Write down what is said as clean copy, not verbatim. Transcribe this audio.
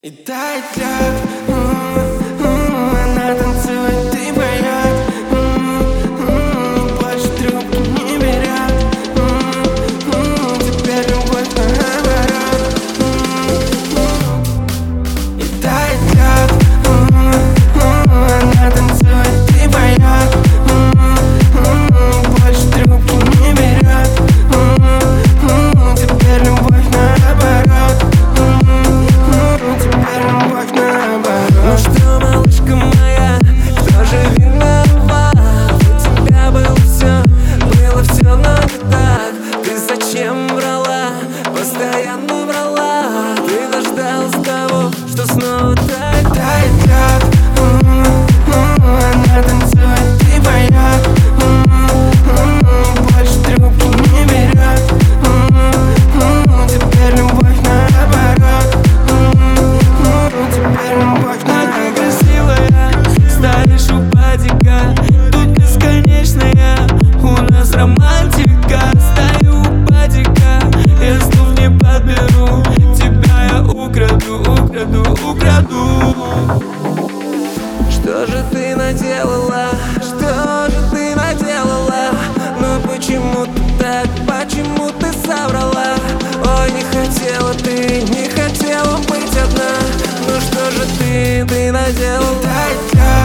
И тает лед, она танцует и поет, больше трубки не берет, теперь любовь наоборот. И тает лед, она танцует и поет, больше трубки не берет, теперь любовь наоборот. Ну что, малышка моя, кто же виноват? У тебя было все, но не так. Ты зачем врала, постоянно врала? Ты дождалась того, что снова так. Тает лед, она танцует и поет, больше трубки не берет, теперь любовь наоборот. Теперь любовь наоборот. Красивая, стоишь у падика, тут бесконечная, у нас романтика. Стою у падика, я слов не подберу, тебя я украду. Что же ты наделала, что же ты наделала? Ну почему ты так, почему ты соврала? Ой, не хотела ты, не хотела быть одна. Ну что же ты наделала? Тает лед.